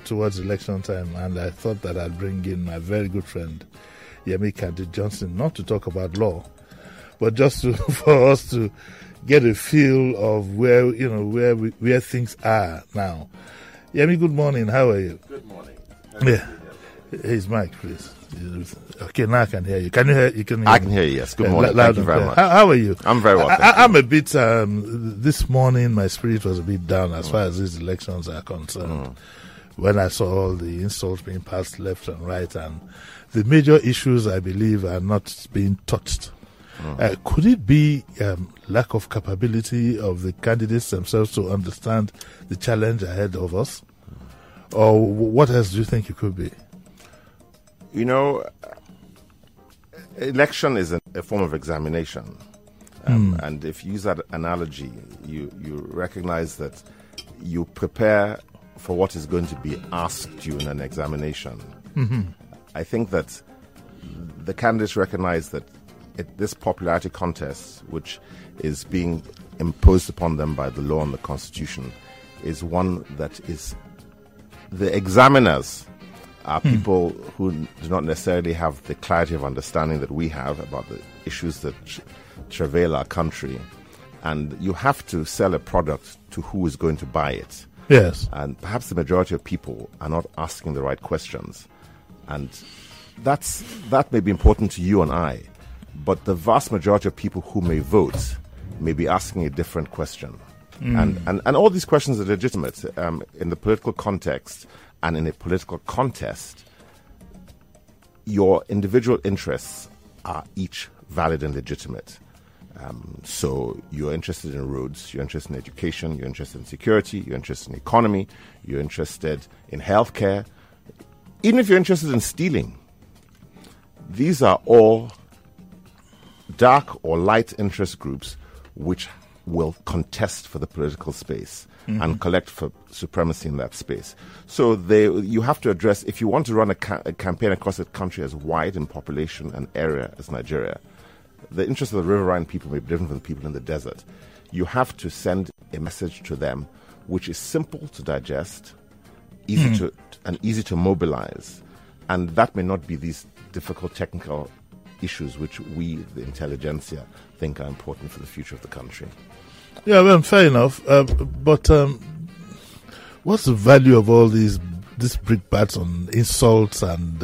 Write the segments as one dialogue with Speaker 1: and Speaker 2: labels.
Speaker 1: towards election time, and I thought that I'd bring in my very good friend, Yemi Kadi-Johnson, not to talk about law, but just for us to get a feel of where things are now. Yemi, good morning. How are you?
Speaker 2: Good morning.
Speaker 1: Yeah. His mic, please. Okay, now I can hear you. Can you hear?
Speaker 2: I can hear you. Yes. Good morning. Thank you very much.
Speaker 1: How are you?
Speaker 2: I'm very well.
Speaker 1: I'm a bit. This morning, my spirit was a bit down as far as these elections are concerned. When I saw all the insults being passed left and right, and the major issues, I believe, are not being touched. Could it be lack of capability of the candidates themselves to understand the challenge ahead of us? Or what else do you think it could be?
Speaker 2: You know, election is a form of examination. And if you use that analogy, you recognize that you prepare for what is going to be asked you in an examination.
Speaker 1: Mm-hmm.
Speaker 2: I think that the candidates recognize that this popularity contest, which is being imposed upon them by the law and the Constitution, is one that is... The examiners are people who do not necessarily have the clarity of understanding that we have about the issues that travail our country. And you have to sell a product to who is going to buy it.
Speaker 1: Yes.
Speaker 2: And perhaps the majority of people are not asking the right questions. And that may be important to you and I. But the vast majority of people who may vote may be asking a different question. And all these questions are legitimate in the political context and in a political contest. Your individual interests are each valid and legitimate. So you're interested in roads, you're interested in education, you're interested in security, you're interested in economy, you're interested in healthcare, even if you're interested in stealing. These are all dark or light interest groups which will contest for the political space and collect for supremacy in that space. So you have to address, if you want to run a campaign across a country as wide in population and area as Nigeria, the interests of the riverine people may be different from the people in the desert. You have to send a message to them which is simple to digest, easy to mobilize, and that may not be these difficult technical issues which we, the intelligentsia, think are important for the future of the country.
Speaker 1: Yeah, well, fair enough. But what's the value of all these brickbats on insults and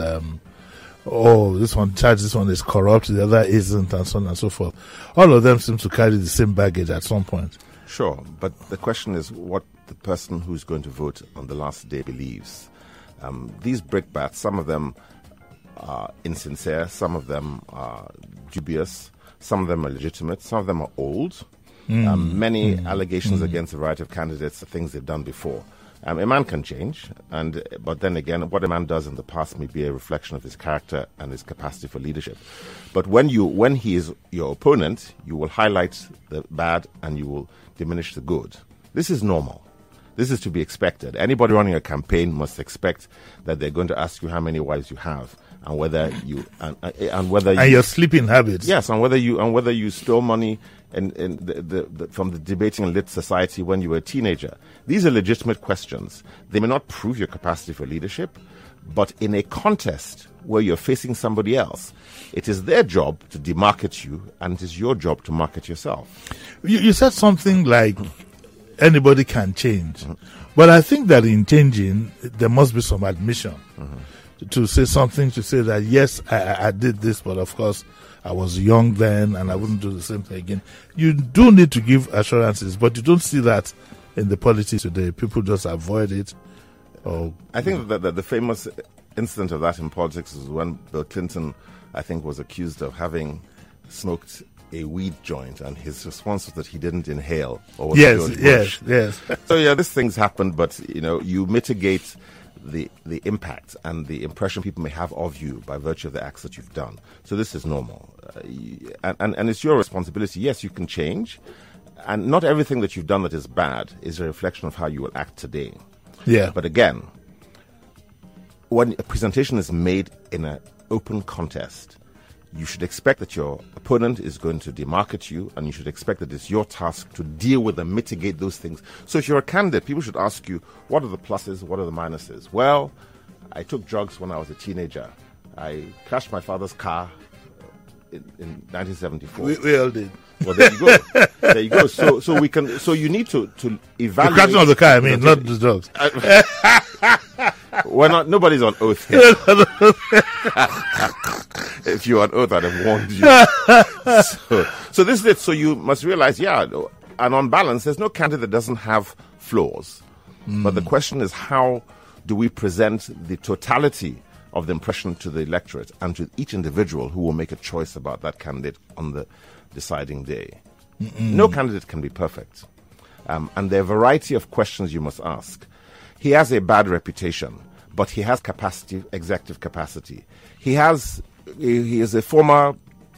Speaker 1: this one charged, this one is corrupt, the other isn't, and so on and so forth? All of them seem to carry the same baggage at some point.
Speaker 2: Sure, but the question is what the person who's going to vote on the last day believes. These brickbats, some of them are insincere, some of them are dubious, some of them are legitimate, some of them are old. Many allegations against a variety of candidates are things they've done before. A man can change, but then again, what a man does in the past may be a reflection of his character and his capacity for leadership. But when he is your opponent, you will highlight the bad and you will diminish the good. This is normal. This is to be expected. Anybody running a campaign must expect that they're going to ask you how many wives you have and whether you and your
Speaker 1: sleeping habits.
Speaker 2: Yes, and whether you stole money from the debating and lit society when you were a teenager. These are legitimate questions. They may not prove your capacity for leadership, but in a contest where you're facing somebody else, it is their job to demarket you, and it is your job to market yourself.
Speaker 1: You said something like anybody can change, but I think that in changing, there must be some admission. To say something, to say that, yes, I did this, but of course, I was young then and I wouldn't do the same thing again. You do need to give assurances, but you don't see that in the politics today. People just avoid it.
Speaker 2: I think that the famous incident of that in politics is when Bill Clinton, I think, was accused of having smoked a weed joint, and his response was that he didn't inhale. Or was
Speaker 1: yes.
Speaker 2: So yeah, these things happen, but you mitigate the impact and the impression people may have of you by virtue of the acts that you've done. So this is normal. And it's your responsibility. Yes, you can change. And not everything that you've done that is bad is a reflection of how you will act today.
Speaker 1: Yeah.
Speaker 2: But again, when a presentation is made in an open contest, you should expect that your opponent is going to demarket you, and you should expect that it's your task to deal with and mitigate those things. So if you're a candidate, people should ask you, what are the pluses, what are the minuses? Well, I took drugs when I was a teenager. I crashed my father's car in 1974.
Speaker 1: We all did.
Speaker 2: Well, there you go. There you go. So we can. So you need to evaluate.
Speaker 1: The crashing of the car, I mean, not the drugs.
Speaker 2: We're not. Nobody's on oath here. If you're on oath, I'd have warned you. So this is it. So you must realize, and on balance, there's no candidate that doesn't have flaws. But the question is, how do we present the totality of the impression to the electorate and to each individual who will make a choice about that candidate on the deciding day? No candidate can be perfect. And there are a variety of questions you must ask. He has a bad reputation, but he has capacity, executive capacity. He is a former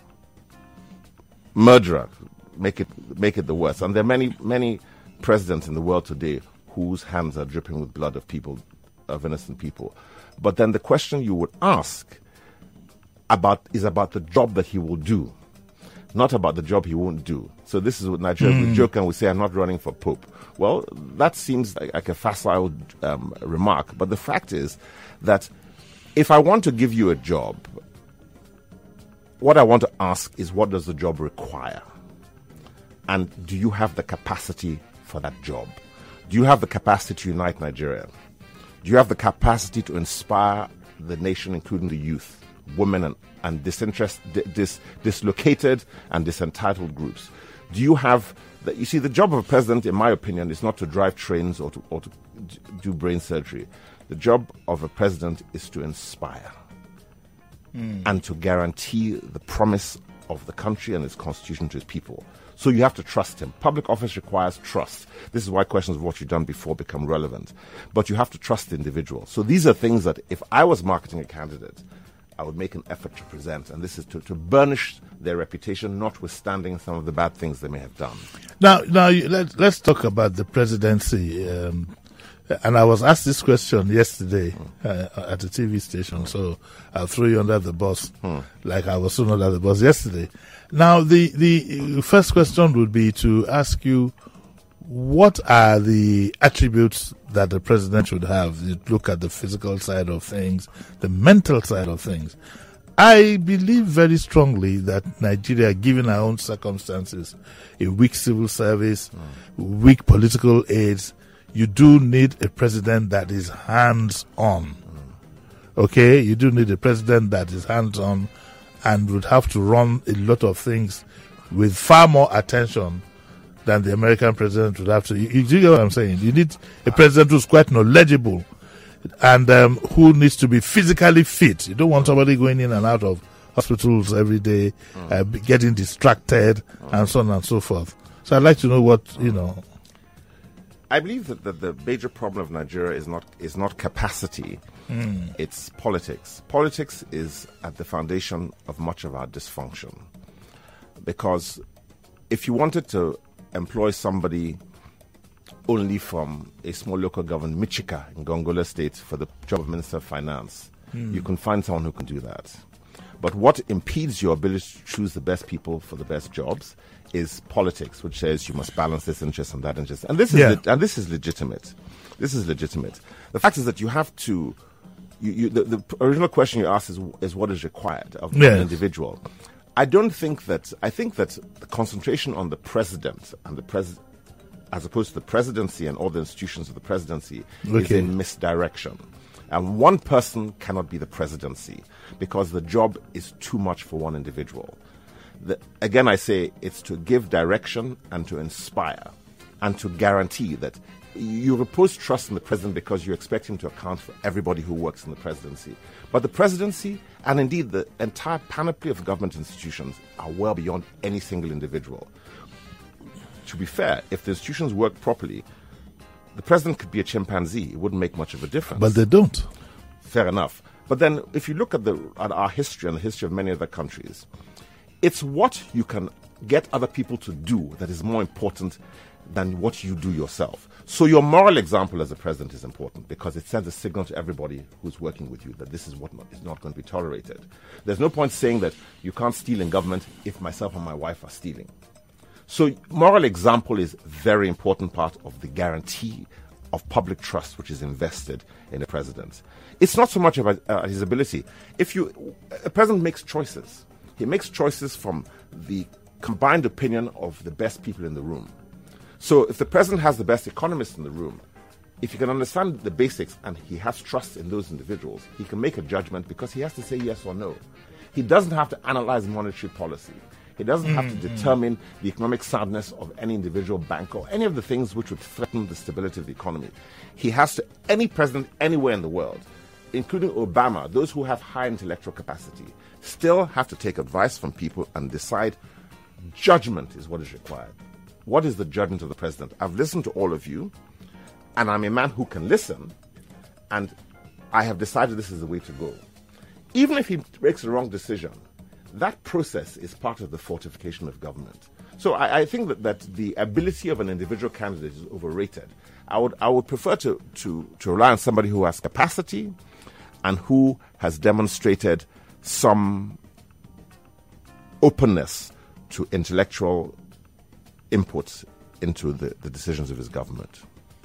Speaker 2: murderer. Make it the worst. And there are many presidents in the world today whose hands are dripping with blood of innocent people. But then the question you would ask is about the job that he will do, not about the job he won't do. So this is what Nigerians would joke and would say, I'm not running for Pope. Well, that seems like a facile remark, but the fact is that if I want to give you a job, what I want to ask is, what does the job require? And do you have the capacity for that job? Do you have the capacity to unite Nigeria? Do you have the capacity to inspire the nation, including the youth, women, and dislocated and disentitled groups? Do you have you see, the job of a president, in my opinion, is not to drive trains or to do brain surgery. The job of a president is to inspire and to guarantee the promise of the country and its constitution to its people. So you have to trust him. Public office requires trust. This is why questions of what you've done before become relevant. But you have to trust the individual. So these are things that if I was marketing a candidate, I would make an effort to present. And this is to burnish their reputation, notwithstanding some of the bad things they may have done.
Speaker 1: Now, let's talk about the presidency. And I was asked this question yesterday at a TV station, so I'll throw you under the bus, like I was thrown under the bus yesterday. Now, the first question would be to ask you, what are the attributes that the president should have? You look at the physical side of things, the mental side of things. I believe very strongly that Nigeria, given our own circumstances, a weak civil service, weak political aids, you do need a president that is hands-on. Okay? You do need a president that is hands-on and would have to run a lot of things with far more attention than the American president would have to. You get what I'm saying? You need a president who's quite knowledgeable and who needs to be physically fit. You don't want somebody going in and out of hospitals every day, getting distracted, and so on and so forth. So I'd like to know what,
Speaker 2: I believe that the major problem of Nigeria is not capacity, it's politics. Politics is at the foundation of much of our dysfunction. Because if you wanted to employ somebody only from a small local government, Michika in Gongola State, for the job of Minister of Finance, you can find someone who can do that. But what impedes your ability to choose the best people for the best jobs is politics, which says you must balance this interest and that interest. And this is legitimate. This is legitimate. The fact is that you have to... the original question you asked is what is required of an individual. I think that the concentration on the president and as opposed to the presidency and all the institutions of the presidency is a misdirection. And one person cannot be the presidency because the job is too much for one individual. Again, I say it's to give direction and to inspire and to guarantee that you repose trust in the president because you expect him to account for everybody who works in the presidency. But the presidency and indeed the entire panoply of government institutions are well beyond any single individual. To be fair, if the institutions work properly, the president could be a chimpanzee. It wouldn't make much of a difference.
Speaker 1: But they don't.
Speaker 2: Fair enough. But then if you look at our history and the history of many other countries, it's what you can get other people to do that is more important than what you do yourself. So your moral example as a president is important because it sends a signal to everybody who's working with you that this is what is not going to be tolerated. There's no point saying that you can't steal in government if myself and my wife are stealing. So moral example is a very important part of the guarantee of public trust which is invested in a president. It's not so much about his ability. A president makes choices. He makes choices from the combined opinion of the best people in the room. So if the president has the best economists in the room, if he can understand the basics and he has trust in those individuals, he can make a judgment because he has to say yes or no. He doesn't have to analyze monetary policy. He doesn't have to determine the economic soundness of any individual bank or any of the things which would threaten the stability of the economy. He has to, any president anywhere in the world, including Obama, those who have high intellectual capacity, still have to take advice from people and decide judgment is what is required. What is the judgment of the president? I've listened to all of you, and I'm a man who can listen, and I have decided this is the way to go. Even if he makes the wrong decision, that process is part of the fortification of government. So I think that the ability of an individual candidate is overrated. I would prefer to rely on somebody who has capacity and who has demonstrated some openness to intellectual input into the decisions of his government.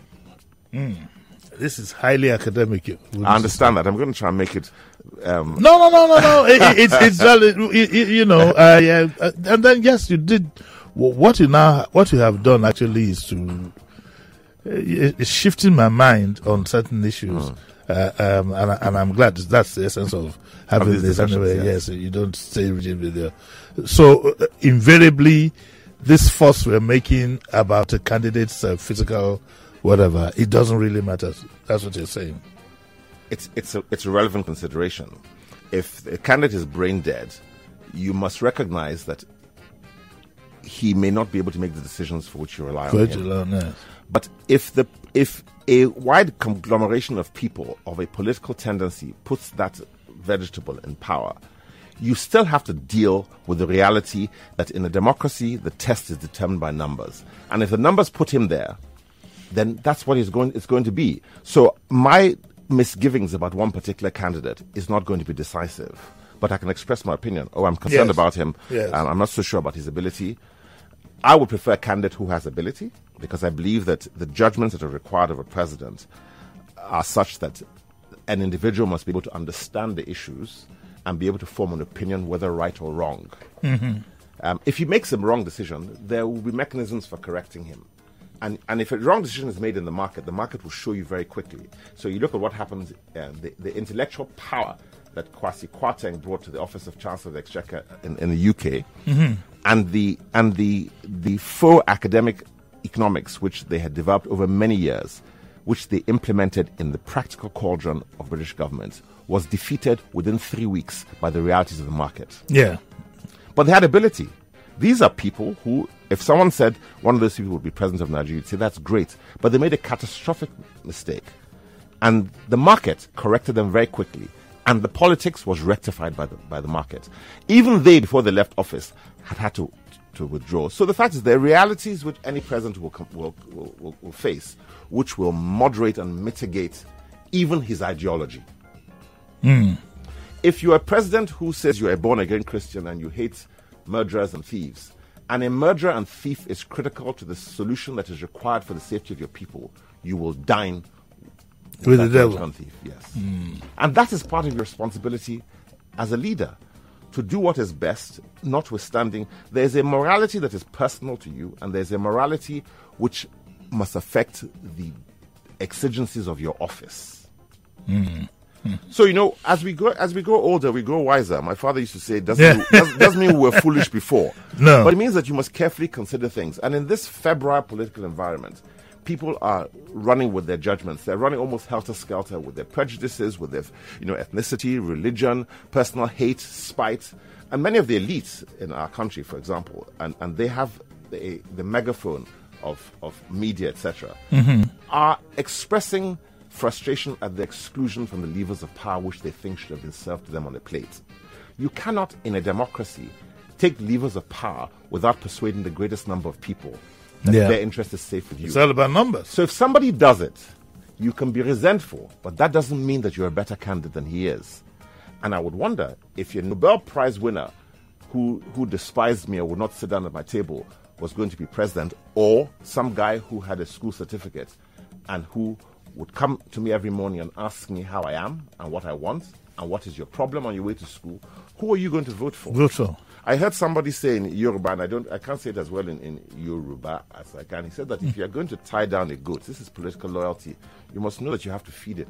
Speaker 1: This is highly academic.
Speaker 2: I understand that. I'm going to try and make it.
Speaker 1: No. It's and then yes, you did. What you have done actually is to shifting my mind on certain issues, and I'm glad that's the essence of having this anyway. Yes, you don't stay rigid with your. So invariably, this fuss we're making about a candidate's physical whatever, it doesn't really matter. That's what you're saying.
Speaker 2: It's a relevant consideration. If a candidate is brain dead, you must recognize that he may not be able to make the decisions for which you rely on him.
Speaker 1: Yes.
Speaker 2: But if a wide conglomeration of people of a political tendency puts that vegetable in power, you still have to deal with the reality that in a democracy, the test is determined by numbers. And if the numbers put him there, then that's what it's going to be. So my misgivings about one particular candidate is not going to be decisive. But I can express my opinion. I'm concerned about him, and I'm not so sure about his ability. I would prefer a candidate who has ability, because I believe that the judgments that are required of a president are such that an individual must be able to understand the issues and be able to form an opinion, whether right or wrong. If he makes a wrong decision, there will be mechanisms for correcting him. And if a wrong decision is made in the market will show you very quickly. So you look at what happens, the intellectual power that Kwasi Kwarteng brought to the office of Chancellor of the Exchequer in the UK, and the faux academic economics which they had developed over many years, which they implemented in the practical cauldron of British government, was defeated within 3 weeks by the realities of the market.
Speaker 1: Yeah.
Speaker 2: But they had ability. These are people who, if someone said one of those people would be president of Nigeria, you'd say that's great. But they made a catastrophic mistake. And the market corrected them very quickly. And the politics was rectified by the market. Even they, before they left office, had to withdraw. So the fact is, there are realities which any president will face, which will moderate and mitigate even his ideology. If you're a president who says you're a born-again Christian and you hate murderers and thieves, and a murderer and thief is critical to the solution that is required for the safety of your people, you will dine
Speaker 1: with the devil.
Speaker 2: And thief, yes. And that is part of your responsibility as a leader, to do what is best, notwithstanding there's a morality that is personal to you, and there's a morality which must affect the exigencies of your office. So, as we grow older, we grow wiser. My father used to say, doesn't mean we were foolish before.
Speaker 1: No.
Speaker 2: But it means that you must carefully consider things. And in this febrile political environment, people are running with their judgments. They're running almost helter-skelter with their prejudices, with their ethnicity, religion, personal hate, spite. And many of the elites in our country, for example, and they have the megaphone of media, etc., are expressing frustration at the exclusion from the levers of power which they think should have been served to them on a plate. You cannot, in a democracy, take levers of power without persuading the greatest number of people that their interest is safe with you.
Speaker 1: It's all about numbers.
Speaker 2: So if somebody does it, you can be resentful, but that doesn't mean that you're a better candidate than he is. And I would wonder if your Nobel Prize winner who despised me or would not sit down at my table was going to be president, or some guy who had a school certificate and who would come to me every morning and ask me how I am and what I want and what is your problem on your way to school. Who are you going to vote for?
Speaker 1: Vote for.
Speaker 2: I heard somebody say in Yoruba, and I can't say it as well in Yoruba as I can. He said that if you are going to tie down a goat, this is political loyalty, you must know that you have to feed it.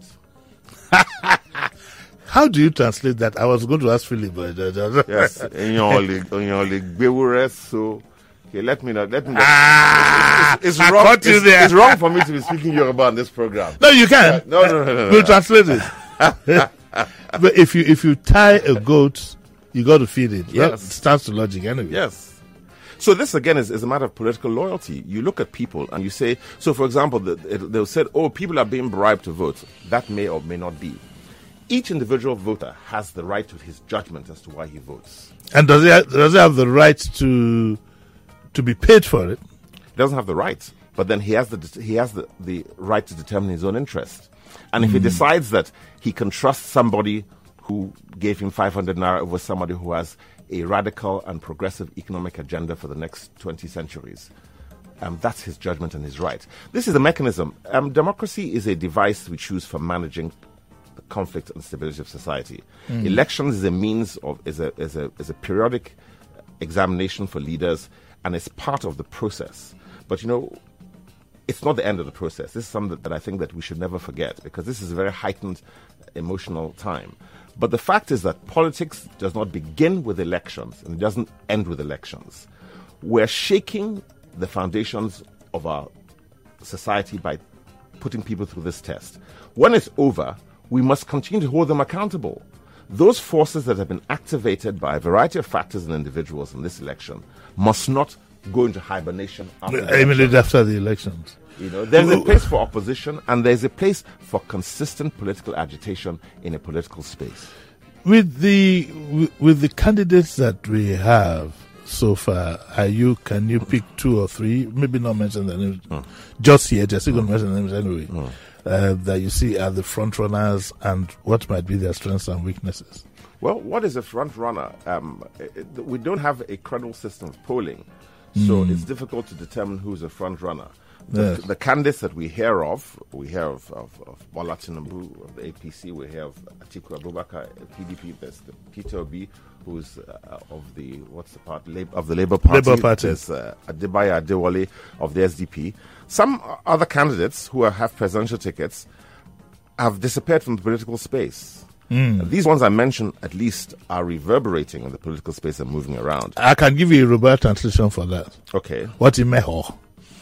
Speaker 1: How do you translate that? I was going to ask Philip.
Speaker 2: Yes. So, okay, let me know. It's wrong. It's wrong for me to be speaking Yoruba on this program.
Speaker 1: No, you can.
Speaker 2: No.
Speaker 1: We'll translate it. But if you tie a goat, you got to feed it.
Speaker 2: Yes.
Speaker 1: That stands to logic anyway.
Speaker 2: Yes. So this, again, is a matter of political loyalty. You look at people and you say, so for example, they'll say, people are being bribed to vote. That may or may not be. Each individual voter has the right to his judgment as to why he votes.
Speaker 1: And does he have the right to be paid for it?
Speaker 2: He doesn't have the right, but then he has the right to determine his own interest. And if he decides that he can trust somebody who gave him 500 naira over somebody who has a radical and progressive economic agenda for the next 20 centuries, that's his judgment and his right. This is a mechanism. Democracy is a device we choose for managing the conflict and stability of society. Elections is a means of is a periodic examination for leaders, and it's part of the process. But it's not the end of the process. This is something that I think that we should never forget, because this is a very heightened emotional time. But the fact is that politics does not begin with elections and it doesn't end with elections. We're shaking the foundations of our society by putting people through this test. When it's over, we must continue to hold them accountable. Those forces that have been activated by a variety of factors and individuals in this election must not go into hibernation
Speaker 1: immediately after the elections.
Speaker 2: There's a place for opposition and there's a place for consistent political agitation in a political space.
Speaker 1: With the candidates that we have so far, can you pick two or three, maybe not mention their names just yet, you're still going to mention their names anyway, that you see are the front runners and what might be their strengths and weaknesses?
Speaker 2: Well, what is a front runner? We don't have a credible system of polling, so it's difficult to determine who's a front runner. The candidates that we hear of Bola Tinubu of the APC, we hear of Atiku Abubakar, PDP, there's the Peter Obi, who's of the Labour Party. There's Adebayo Adewale of the SDP. Some other candidates who have presidential tickets have disappeared from the political space. These ones I mentioned at least are reverberating in the political space and moving around.
Speaker 1: I can give you a Yoruba translation for that.
Speaker 2: Okay.
Speaker 1: What imeho?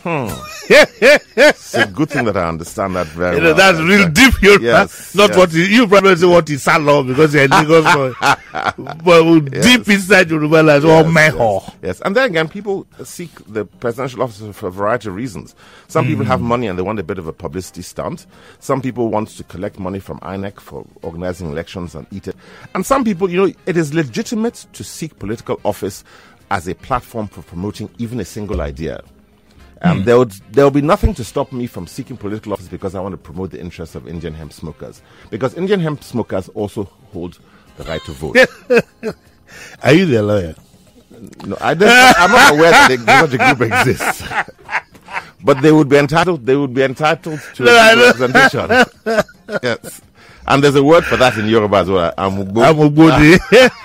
Speaker 2: It's a good thing that I understand that very well.
Speaker 1: That's real deep Yoruba.
Speaker 2: Yes,
Speaker 1: not what you probably say what is Salo because you're in Lagos boy. But deep inside Yoruba like meho.
Speaker 2: Yes, and then again, people seek the presidential office for a variety of reasons. Some people have money and they want a bit of a publicity stunt. Some people want to collect money from INEC for organizing elections and eat it. And some people, it is legitimate to seek political office as a platform for promoting even a single idea. There will be nothing to stop me from seeking political office because I want to promote the interests of Indian hemp smokers. Because Indian hemp smokers also hold the right to vote.
Speaker 1: Are you their lawyer?
Speaker 2: No, I'm not aware that such a group exists. But they would be entitled to representation. Yes. And there's a word for that in Yoruba as well. Amugbodi.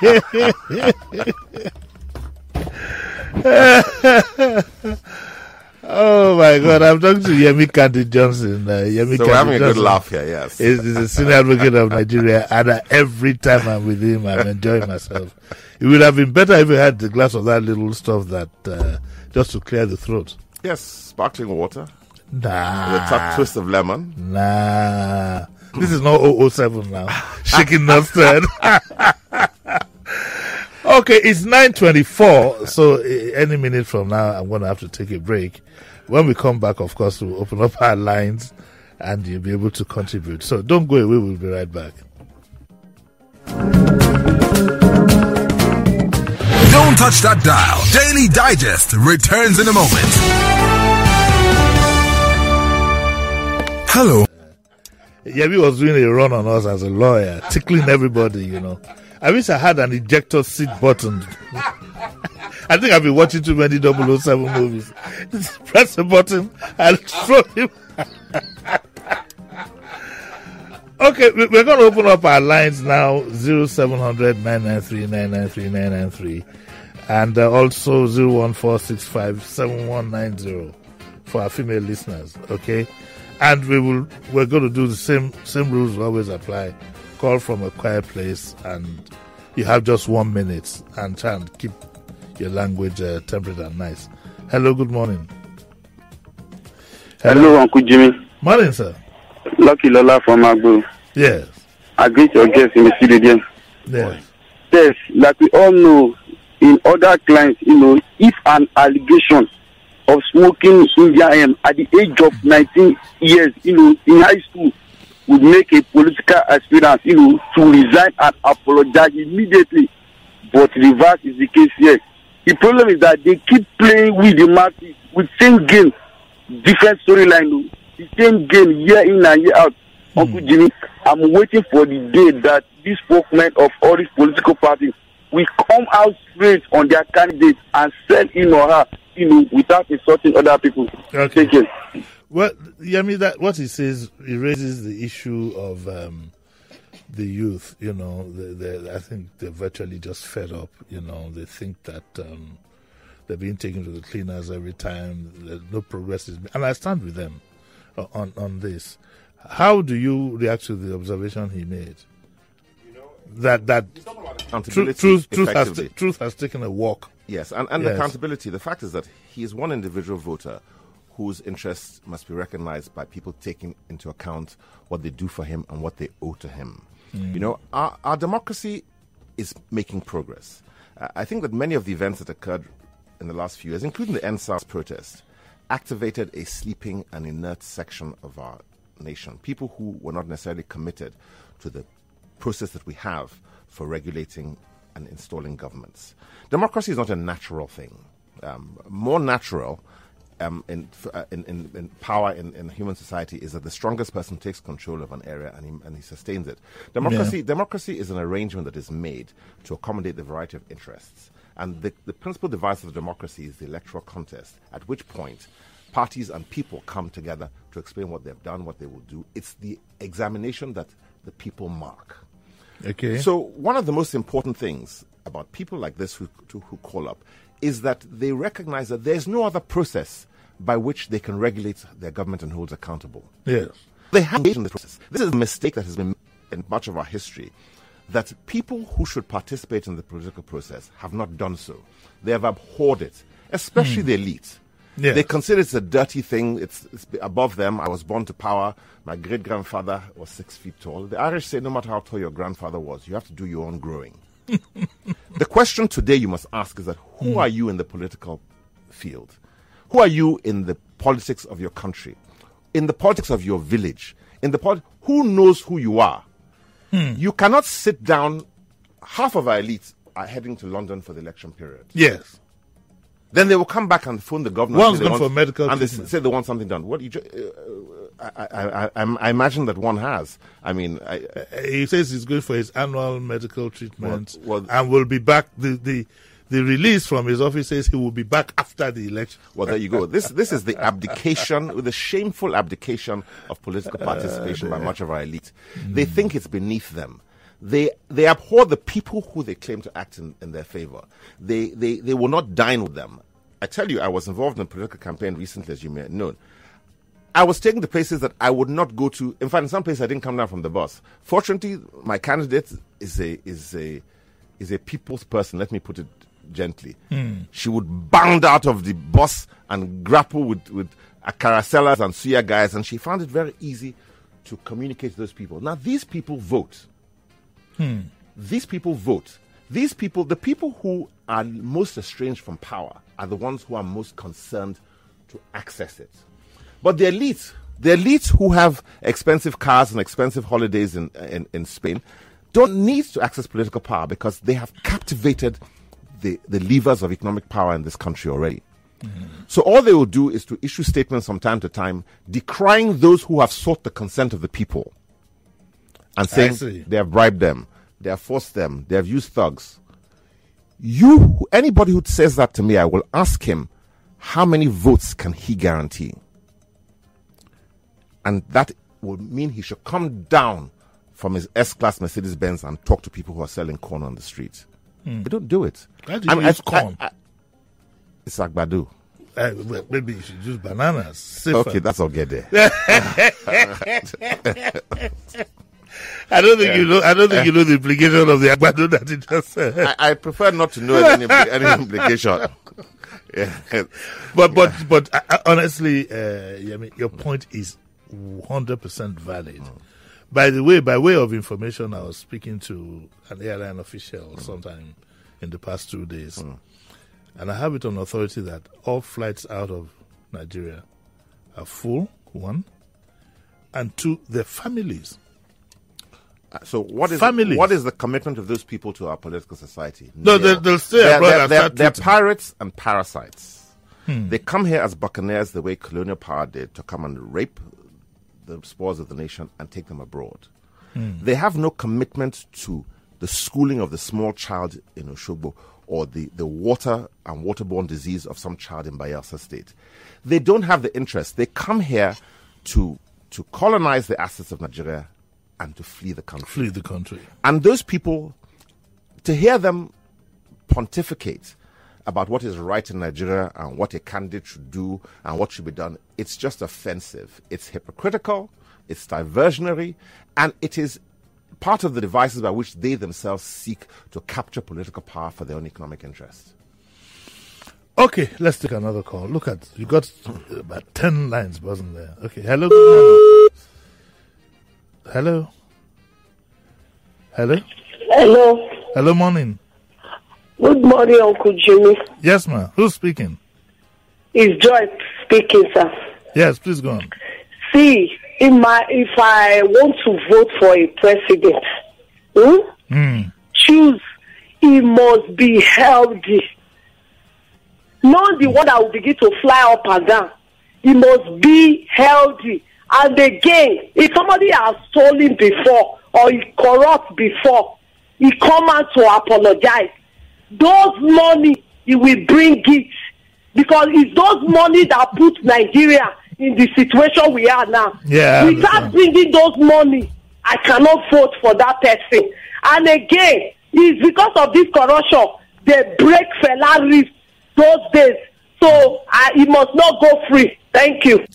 Speaker 1: Oh my God! I'm talking to Yemi Kandi Johnson.
Speaker 2: So we're having a good laugh here. Yes,
Speaker 1: he's a senior advocate of Nigeria, and every time I'm with him, I'm enjoying myself. It would have been better if we had the glass of that little stuff that just to clear the throat.
Speaker 2: Yes, sparkling water.
Speaker 1: Nah,
Speaker 2: with a twist of lemon.
Speaker 1: Nah, this is not 007 now. Shaking not stirred. Okay, it's 9:24, so any minute from now, I'm going to have to take a break. When we come back, of course, we'll open up our lines and you'll be able to contribute. So don't go away, we'll be right back.
Speaker 3: Don't touch that dial. Daily Digest returns in a moment. Hello.
Speaker 1: Yemi was doing a run on us as a lawyer, tickling everybody, you know. I wish I had an ejector seat button. I think I've been watching too many 007 movies. Just press the button and throw him. Okay, we're going to open up our lines now, 0700 993 993 993 and also 014657190 for our female listeners, okay? And we're going to do the same rules always apply. Call from a quiet place and you have just 1 minute and try and keep your language temperate and nice. Hello, good morning.
Speaker 4: Hello, Uncle Jimmy.
Speaker 1: Morning, sir.
Speaker 4: Lucky Lola from Agbo.
Speaker 1: Yes.
Speaker 4: I greet your guest in the studio.
Speaker 1: Yes.
Speaker 4: Yes, like we all know, in other clients, if an allegation of smoking Indian at the age of 19 years, in high school, would make a political aspirant, to resign and apologize immediately. But reverse is the case here. The problem is that they keep playing with the masses with same game, different storyline, the same game year in and year out. Uncle Jimmy, I'm waiting for the day that these spokesmen of all these political parties will come out straight on their candidates and sell him or her, without insulting other people.
Speaker 1: Okay.
Speaker 4: Thank you.
Speaker 1: Well, that what he says, he raises the issue of the youth. I think they're virtually just fed up. They think that they're being taken to the cleaners every time. No progress is, and I stand with them on this. How do you react to the observation he made? That truth has taken a walk.
Speaker 2: Yes, and yes. Accountability. The fact is that he is one individual voter whose interests must be recognized by people taking into account what they do for him and what they owe to him. Our democracy is making progress. I think that many of the events that occurred in the last few years, including the NSAS protest, activated a sleeping and inert section of our nation. People who were not necessarily committed to the process that we have for regulating and installing governments. Democracy is not a natural thing. More natural in power in human society is that the strongest person takes control of an area and he sustains it. Democracy is an arrangement that is made to accommodate the variety of interests. And the principal device of democracy is the electoral contest, at which point parties and people come together to explain what they've done, what they will do. It's the examination that the people mark.
Speaker 1: Okay.
Speaker 2: So one of the most important things about people like this who call up is that they recognize that there's no other process by which they can regulate their government and hold accountable.
Speaker 1: Yes.
Speaker 2: They have engaged in this process. This is a mistake that has been made in much of our history, that people who should participate in the political process have not done so. They have abhorred it, especially the elite. Yes. They consider it's a dirty thing. It's above them. I was born to power. My great-grandfather was 6 feet tall. The Irish say no matter how tall your grandfather was, you have to do your own growing. The question today you must ask is that who are you in the political field? Who are you in the politics of your country? In the politics of your village? Who knows who you are? You cannot sit down. Half of our elites are heading to London for the election period.
Speaker 1: Yes.
Speaker 2: Then they will come back and phone the governor.
Speaker 1: One's gone for medical
Speaker 2: and
Speaker 1: treatment.
Speaker 2: They say they want something done. What I imagine that one has. I mean,
Speaker 1: he says he's going for his annual medical treatment and will be back. The release from his office says he will be back after the election.
Speaker 2: Well, there you go. This is the abdication, the shameful abdication of political participation by much of our elite. They think it's beneath them. They abhor the people who they claim to act in their favor. They will not dine with them. I tell you, I was involved in a political campaign recently, as you may have known. I was taken to places that I would not go to. In fact, in some places I didn't come down from the bus. Fortunately, my candidate is a people's person. Let me put it gently. She would bound out of the bus and grapple with Akarasellas and Suya guys, and she found it very easy to communicate to those people. Now, these people vote. These people vote. These people, the people who are most estranged from power, are the ones who are most concerned to access it. But the elites who have expensive cars and expensive holidays in Spain don't need to access political power because they have captivated the levers of economic power in this country already. So all they will do is to issue statements from time to time decrying those who have sought the consent of the people and saying they have bribed them, they have forced them, they have used thugs. Anybody who says that to me, I will ask him, how many votes can he guarantee? And that would mean he should come down from his S-Class Mercedes-Benz and talk to people who are selling corn on the street. They don't do it.
Speaker 1: How do you use corn?
Speaker 2: It's agbado.
Speaker 1: Well, maybe you should use bananas. Safer.
Speaker 2: Okay, that's Ogede.
Speaker 1: I don't think you know. I don't think you know the implication of the agbado that it just said.
Speaker 2: I prefer not to know any implication. Yeah.
Speaker 1: But honestly, your point is 100% valid. By the way, by way of information, I was speaking to an airline official sometime in the past 2 days, and I have it on authority that all flights out of Nigeria are full, one, and two, their families.
Speaker 2: So what is the commitment of those people to our political society?
Speaker 1: No, they'll stay abroad.
Speaker 2: They're pirates and parasites. They come here as buccaneers the way colonial power did, to come and rape the spoils of the nation and take them abroad. They have no commitment to the schooling of the small child in Oshogbo or the water and waterborne disease of some child in Bayelsa State. They don't have the interest. They come here to colonize the assets of Nigeria and to flee the country. And those people, to hear them pontificate about what is right in Nigeria and what a candidate should do and what should be done, it's just offensive. It's hypocritical, it's diversionary, and it is part of the devices by which they themselves seek to capture political power for their own economic interests.
Speaker 1: Okay, let's take another call. Look at, you got about 10 lines, wasn't there? Okay, hello, good morning. Hello? Hello, morning.
Speaker 3: Good morning, Uncle Jimmy.
Speaker 1: Yes, ma'am. Who's speaking?
Speaker 3: It's Joy speaking, sir.
Speaker 1: Yes, please go on.
Speaker 3: See, if I want to vote for a president, choose, he must be healthy. Not the one that will begin to fly up and down. He must be healthy. And again, if somebody has stolen before or he corrupt before, he come out to apologize. Those money, he will bring it. Because it's those money that put Nigeria in the situation we are now.
Speaker 1: Yeah,
Speaker 3: without bringing those money, I cannot vote for that person. And again, it's because of this corruption, they break Fela wrist those days. So he must not go free. Thank you.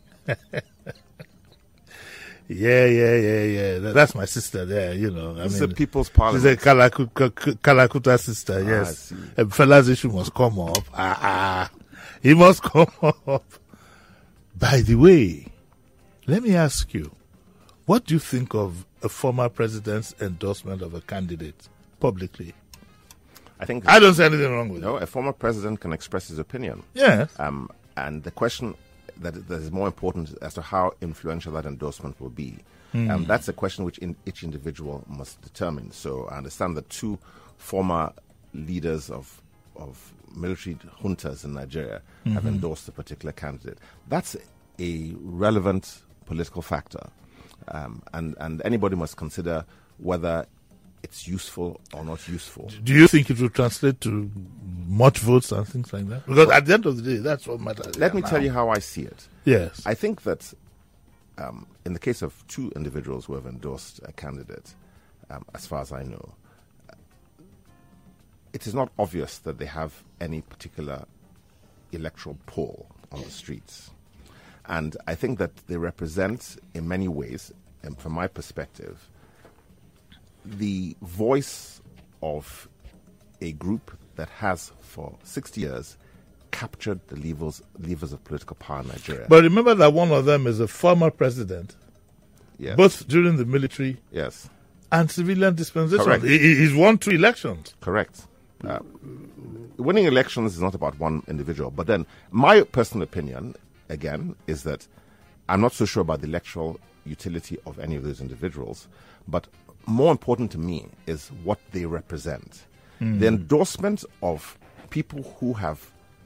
Speaker 1: Yeah. That's my sister there,
Speaker 2: It's the People's Parliament.
Speaker 1: She's a Kalakuta sister, yes. Fela's issue must come up. He must come up. By the way, let me ask you, what do you think of a former president's endorsement of a candidate publicly? I don't see anything wrong with it.
Speaker 2: No, a former president can express his opinion.
Speaker 1: Yes.
Speaker 2: And the question that is more important as to how influential that endorsement will be. That's a question which each individual must determine. So I understand that two former leaders of military juntas in Nigeria have endorsed a particular candidate. That's a relevant political factor. And anybody must consider whether it's useful or not useful.
Speaker 1: Do you think it will translate to much votes and things like that? Because at the end of the day, that's what matters.
Speaker 2: Let me tell you how I see it.
Speaker 1: Yes.
Speaker 2: I think that in the case of two individuals who have endorsed a candidate, as far as I know, it is not obvious that they have any particular electoral pull on the streets. And I think that they represent, in many ways, and from my perspective, the voice of a group that has, for 60 years, captured the levers of political power in Nigeria.
Speaker 1: But remember that one of them is a former president,
Speaker 2: yes,
Speaker 1: both during the military
Speaker 2: yes.
Speaker 1: and civilian dispensation.
Speaker 2: Correct.
Speaker 1: He's won 2 elections.
Speaker 2: Correct. Winning elections is not about one individual. But then my personal opinion, again, is that I'm not so sure about the electoral utility of any of those individuals. But more important to me is what they represent. The endorsement of people who have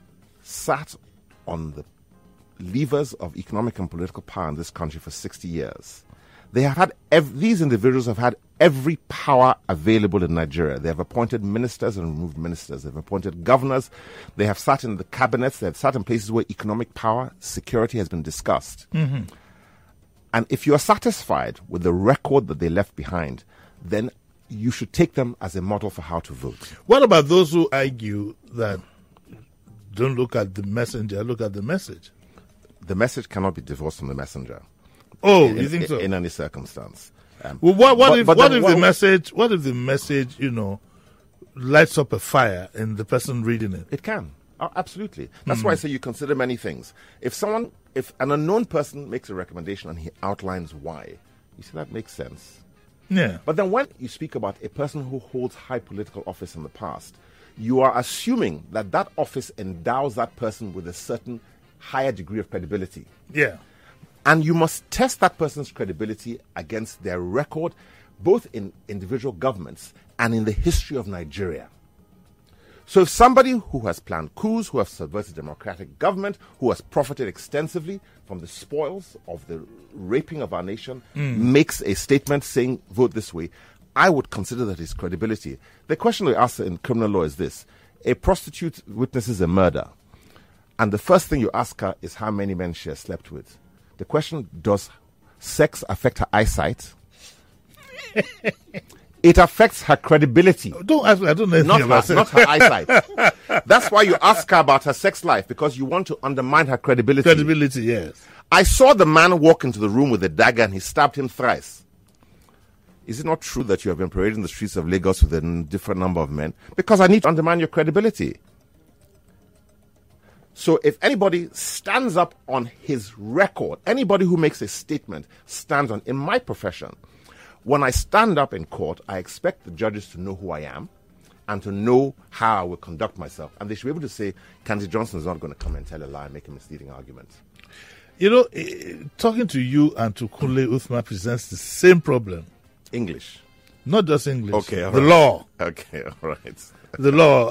Speaker 2: sat on the levers of economic and political power in this country for 60 years. They have had these individuals have had every power available in Nigeria. They have appointed ministers and removed ministers. They've appointed governors. They have sat in the cabinets. They have sat in places where economic power, security has been discussed.
Speaker 1: Mm-hmm.
Speaker 2: And if you are satisfied with the record that they left behind, then you should take them as a model for how to vote.
Speaker 1: What about those who argue that don't look at the messenger, look at the message?
Speaker 2: The message cannot be divorced from the messenger.
Speaker 1: Oh, you think so?
Speaker 2: In any circumstance.
Speaker 1: Well, what if the message, lights up a fire in the person reading it?
Speaker 2: It can. Absolutely. That's why I say you consider many things. If an unknown person makes a recommendation and he outlines why, you see that makes sense.
Speaker 1: Yeah.
Speaker 2: But then when you speak about a person who holds high political office in the past, you are assuming that that office endows that person with a certain higher degree of credibility.
Speaker 1: Yeah.
Speaker 2: And you must test that person's credibility against their record, both in individual governments and in the history of Nigeria. So if somebody who has planned coups, who has subverted democratic government, who has profited extensively from the spoils of the raping of our nation, makes a statement saying, vote this way, I would consider that his credibility. The question we ask in criminal law is this. A prostitute witnesses a murder, and the first thing you ask her is how many men she has slept with. The question, does sex affect her eyesight? It affects her credibility.
Speaker 1: Don't ask me, I don't know anything about sex.
Speaker 2: Not her eyesight. That's why you ask her about her sex life, because you want to undermine her credibility.
Speaker 1: Credibility, yes.
Speaker 2: I saw the man walk into the room with a dagger and he stabbed him thrice. Is it not true that you have been parading the streets of Lagos with a different number of men? Because I need to undermine your credibility. So if anybody stands up on his record, anybody who makes a statement stands on, in my profession, when I stand up in court, I expect the judges to know who I am and to know how I will conduct myself. And they should be able to say, Kanzi Johnson is not going to come and tell a lie and make a misleading argument.
Speaker 1: Talking to you and to Kunle Uthman presents the same problem.
Speaker 2: English.
Speaker 1: Not just English.
Speaker 2: Okay, all
Speaker 1: the
Speaker 2: right.
Speaker 1: law.
Speaker 2: Okay, all right.
Speaker 1: The law.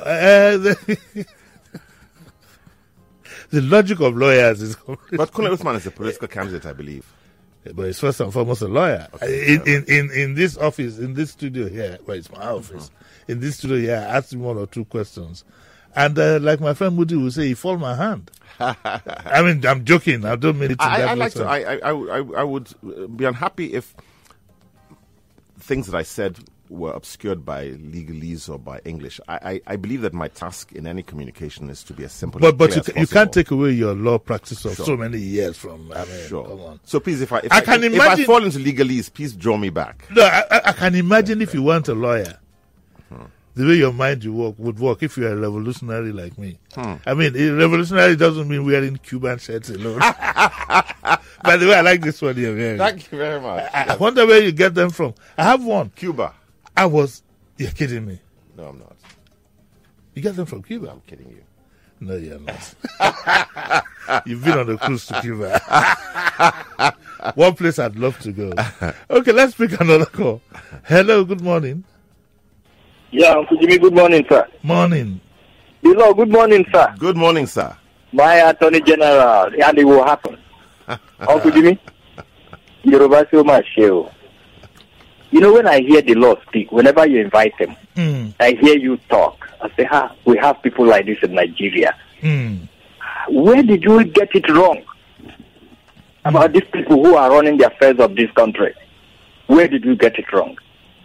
Speaker 1: The logic of lawyers is...
Speaker 2: But Kunle Uthman is a political candidate, I believe.
Speaker 1: But he's first and foremost a lawyer. Okay, in this office, in this studio here, well, it's my office. In this studio here, I asked him 1 or 2 questions. And like my friend Moody would say, he folded my hand. I mean, I'm joking. I don't mean it to
Speaker 2: I would be unhappy if things that I said were obscured by legalese or by English. I believe that my task in any communication is to be as simple
Speaker 1: but
Speaker 2: clear as
Speaker 1: you can't take away your law practice of so many years from.
Speaker 2: Sure.
Speaker 1: Come on.
Speaker 2: So please, if I
Speaker 1: imagine,
Speaker 2: fall into legalese, please draw me back.
Speaker 1: No, I can imagine if you weren't a lawyer, the way your mind would work if you are a revolutionary like me. I mean, a revolutionary doesn't mean wearing Cuban shirts alone. By the way, I like this one here.
Speaker 2: Thank you very much.
Speaker 1: I wonder where you get them from. I have one.
Speaker 2: Cuba.
Speaker 1: You're kidding me.
Speaker 2: No, I'm not.
Speaker 1: You get them from Cuba?
Speaker 2: I'm kidding you.
Speaker 1: No, you're not. You've been on a cruise to Cuba. One place I'd love to go. Okay, let's pick another call. Hello, good morning.
Speaker 5: Yeah, Uncle Jimmy, good morning, sir.
Speaker 1: Morning.
Speaker 5: Hello, good morning, sir.
Speaker 2: Good morning, sir.
Speaker 5: My Attorney General, and it will happen. Uncle Jimmy, Yoruba so much show. When I hear the Lord speak, whenever you invite them, I hear you talk. I say, we have people like this in Nigeria. Where did you get it wrong about these people who are running the affairs of this country? Where did you get it wrong?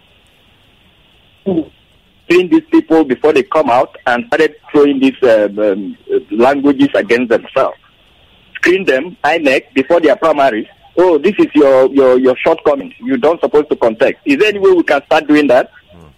Speaker 5: Train these people before they come out and started throwing these languages against themselves. Screen them, INEC, before their primaries. Oh, this is your shortcomings. You don't supposed to contest. Is there any way we can start doing that?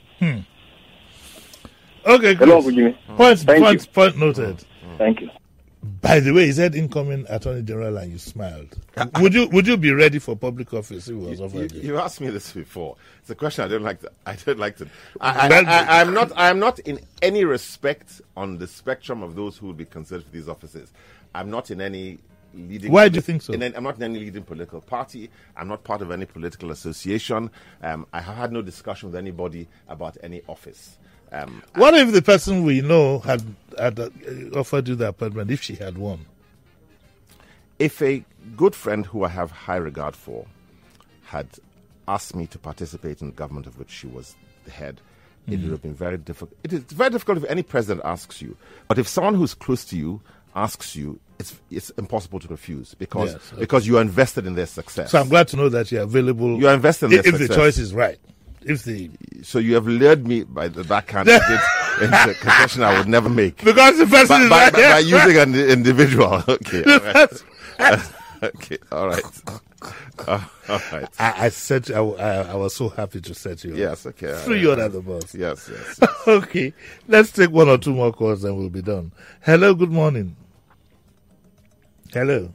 Speaker 1: Okay,
Speaker 5: hello,
Speaker 1: point noted.
Speaker 5: Thank you.
Speaker 1: By the way, he said incoming Attorney General and you smiled. Would you be ready for public office if it was offered?
Speaker 2: You asked me this before. It's a question I don't like to. I'm not in any respect on the spectrum of those who will be considered for these offices. I'm not in any leading.
Speaker 1: Why do you think so?
Speaker 2: I'm not in any leading political party. I'm not part of any political association. I have had no discussion with anybody about any office.
Speaker 1: What if the person we know had offered you the appointment if she had won?
Speaker 2: If a good friend who I have high regard for had asked me to participate in the government of which she was the head, it would have been very difficult. It is very difficult if any president asks you. But if someone who's close to you asks you, it's impossible to refuse because you are invested in their success.
Speaker 1: So I'm glad to know that you're available.
Speaker 2: You are invested in their
Speaker 1: if
Speaker 2: success.
Speaker 1: the choice is right.
Speaker 2: So you have lured me by that candidate into a concession I would never make.
Speaker 1: Because the person is right.
Speaker 2: By using an individual. Okay. All right. Okay. All right. All right.
Speaker 1: I said I was so happy to set you.
Speaker 2: Yes. Okay.
Speaker 1: Threw you under the bus.
Speaker 2: Yes.
Speaker 1: Okay. Let's take one or two more calls and we'll be done. Hello. Good morning. Hello.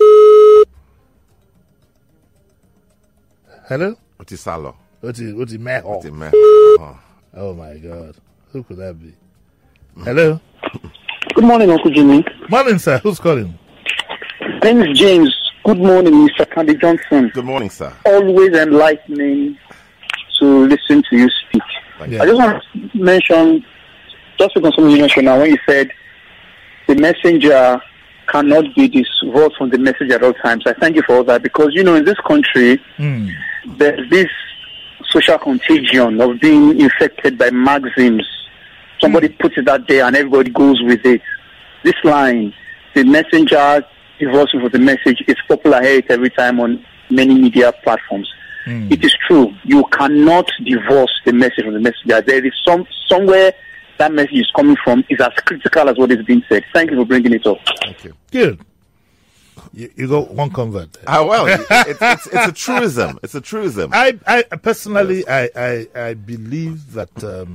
Speaker 1: Hello.
Speaker 2: Otisalo.
Speaker 1: Otimeho. Oh my God. Who could that be? Hello.
Speaker 6: Good morning, Uncle Jimmy.
Speaker 1: Morning, sir. Who's calling?
Speaker 6: Name is James. Good morning, Mr. Candy Johnson.
Speaker 2: Good morning, sir.
Speaker 6: Always enlightening to listen to you speak.
Speaker 1: Yeah.
Speaker 6: I just want to mention, just to confirm you mentioned now, when you said the messenger cannot be divorced from the message at all times. I thank you for all that because, you know, in this country, there's this social contagion of being infected by maxims. Somebody puts it out there and everybody goes with it. This line, the messenger divorcing for the message, is popular here every time on many media platforms. It is true. You cannot divorce the message from the messenger. There is somewhere that message is coming from is as critical as what is being said. Thank you for bringing it up.
Speaker 2: Thank you.
Speaker 1: Good. You got one convert there.
Speaker 2: Well, it's a truism. It's a truism.
Speaker 1: I personally, yes. I believe that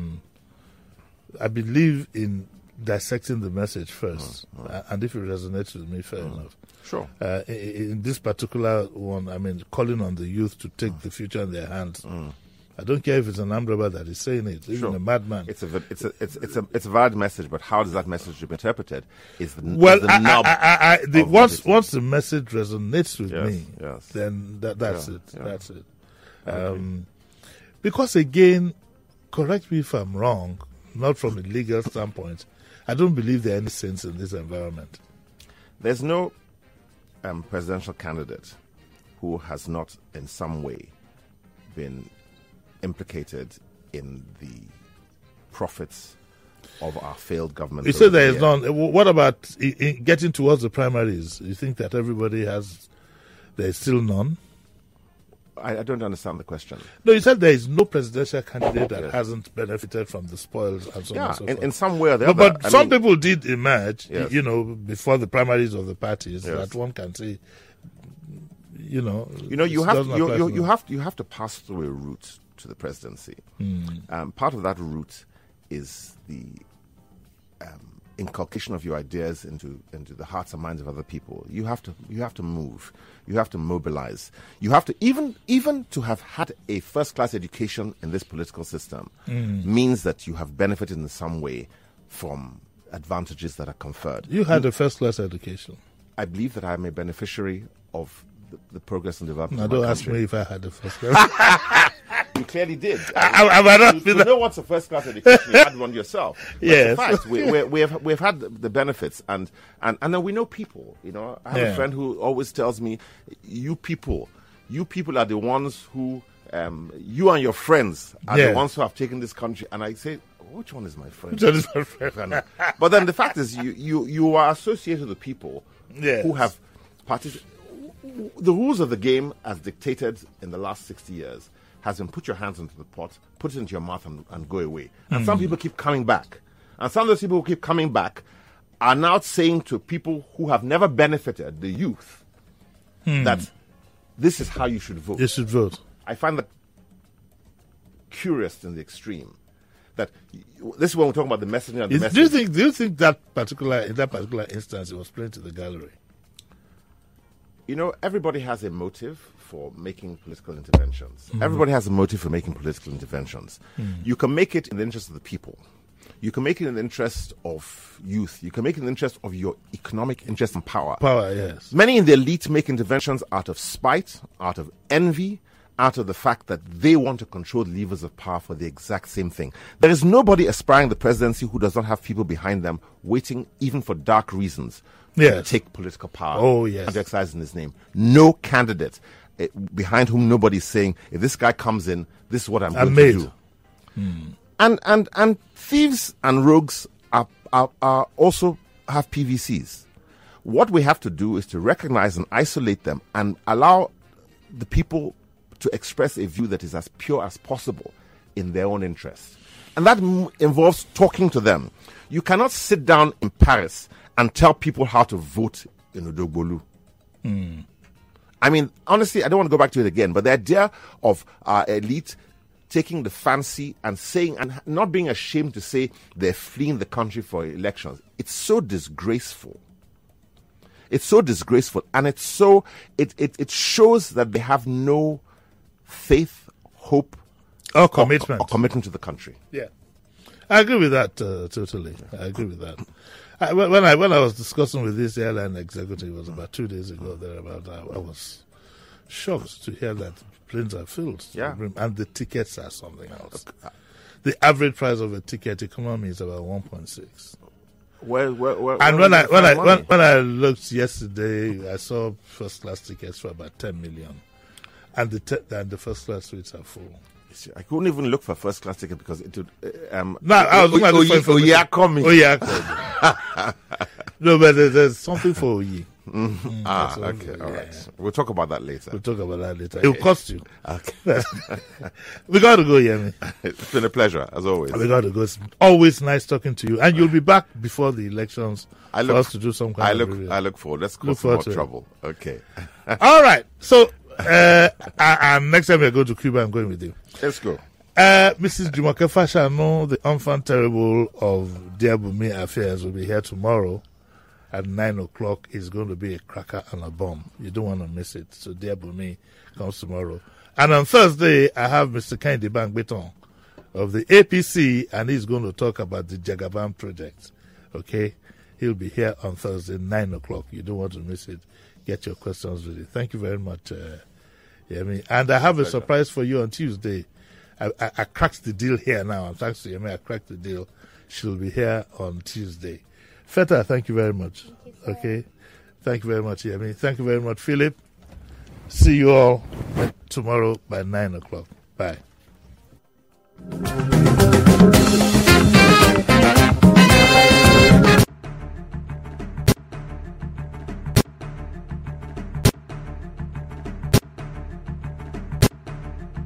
Speaker 1: I believe in dissecting the message first, and if it resonates with me, fair enough.
Speaker 2: Sure.
Speaker 1: In this particular one, I mean, calling on the youth to take the future in their hands. I don't care if it's an armed robber that is saying it, even a madman.
Speaker 2: It's a valid message, but how does that message be interpreted? Is the
Speaker 1: nub. Once the message resonates with me, then that's it. That's it. Because again, correct me if I'm wrong, not from a legal standpoint, I don't believe there are any saints in this environment.
Speaker 2: There's no presidential candidate who has not in some way been implicated in the profits of our failed government.
Speaker 1: You said there is none. What about getting towards the primaries? You think that everybody has, there is still none?
Speaker 2: I don't understand the question.
Speaker 1: No, you said there is no presidential candidate that hasn't benefited from the spoils and so on and so forth.
Speaker 2: In some way or the other.
Speaker 1: But some people did emerge, you know, before the primaries of the parties, that one can say, you know,
Speaker 2: you have to pass through a route to the presidency. Part of that route is the inculcation of your ideas into the hearts and minds of other people. You have to move. You have to mobilize. You have to even to have had a first-class education in this political system means that you have benefited in some way from advantages that are conferred.
Speaker 1: You had a first-class education.
Speaker 2: I believe that I am a beneficiary of the progress and development.
Speaker 1: Now,
Speaker 2: of my
Speaker 1: don't
Speaker 2: country.
Speaker 1: ask me if I had a first-class.
Speaker 2: You clearly did.
Speaker 1: You
Speaker 2: know what's a first-class education? You had one yourself.
Speaker 1: Yes.
Speaker 2: In fact, we've had the benefits, and then we know people. You know, I have a friend who always tells me, "You people are the ones who, you and your friends are the ones who have taken this country." And I say, which one is my friend?
Speaker 1: Which one is my friend?
Speaker 2: But then the fact is, you are associated with people who have participated. The rules of the game, as dictated in the last 60 years, has been put your hands into the pot, put it into your mouth, and go away. And some people keep coming back. And some of those people who keep coming back are now saying to people who have never benefited, the youth, that this is how you should vote.
Speaker 1: You should vote.
Speaker 2: I find that curious in the extreme. That this is when we're talking about the messaging and the message.
Speaker 1: Do you think that in that particular instance it was playing to the gallery?
Speaker 2: You know, everybody has a motive for making political interventions. Everybody has a motive for making political interventions. You can make it in the interest of the people. You can make it in the interest of youth. You can make it in the interest of your economic interest and power.
Speaker 1: Power, yes.
Speaker 2: Many in the elite make interventions out of spite, out of envy, out of the fact that they want to control the levers of power for the exact same thing. There is nobody aspiring the presidency who does not have people behind them waiting even for dark reasons to take political power and to exercise in his name. No candidate behind whom nobody is saying, if this guy comes in, this is what I'm going to do. And thieves and rogues are also have PVCs. What we have to do is to recognize and isolate them and allow the people to express a view that is as pure as possible in their own interest. And that involves talking to them. You cannot sit down in Paris and tell people how to vote in Odogbolu. I mean, honestly, I don't want to go back to it again, but the idea of our elite taking the fancy and saying, and not being ashamed to say they're fleeing the country for elections, it's so disgraceful. It's so disgraceful, and it shows that they have no faith, hope,
Speaker 1: or commitment.
Speaker 2: Or commitment to the country.
Speaker 1: Yeah, I agree with that totally. I agree with that. When I was discussing with this airline executive, it was about 2 days ago. I was shocked to hear that planes are filled.
Speaker 2: Yeah,
Speaker 1: and the tickets are something else. The average price of a ticket economy is about 1.6.
Speaker 2: And
Speaker 1: when I looked yesterday, I saw first class tickets for about 10 million. And the first class suites are full.
Speaker 2: I couldn't even look for first class ticket because it would.
Speaker 1: I was looking for
Speaker 2: coming.
Speaker 1: No, but there's something for Oyi.
Speaker 2: Okay, all right. We'll talk about that later.
Speaker 1: It will cost you.
Speaker 2: Okay.
Speaker 1: We got to go, Yemi.
Speaker 2: It's been a pleasure, as always.
Speaker 1: We got to go. It's always nice talking to you. And you'll be back before the elections for us to do some kind of review.
Speaker 2: I look forward. Let's cause some more trouble. Okay.
Speaker 1: All right. So, and next time we go to Cuba, I'm going with you.
Speaker 2: Let's go.
Speaker 1: Mrs. Jumoke Fashanu, the enfant terrible of Diabumi Affairs, will be here tomorrow at 9 o'clock. It's going to be a cracker and a bomb. You don't want to miss it. So Diabumi comes tomorrow. And on Thursday, I have Mr. Kehinde Bangbeton of the APC, and he's going to talk about the Jagaban project. Okay? He'll be here on Thursday, 9 o'clock. You don't want to miss it. Get your questions ready. Thank you very much, Yemi. And I have a surprise for you on Tuesday. I cracked the deal here now. I'm thanks to Yemi. I cracked the deal. She'll be here on Tuesday. Feta, thank you very much. Okay? Thank you very much, Yemi. Thank you very much, Philip. See you all tomorrow by 9 o'clock. Bye.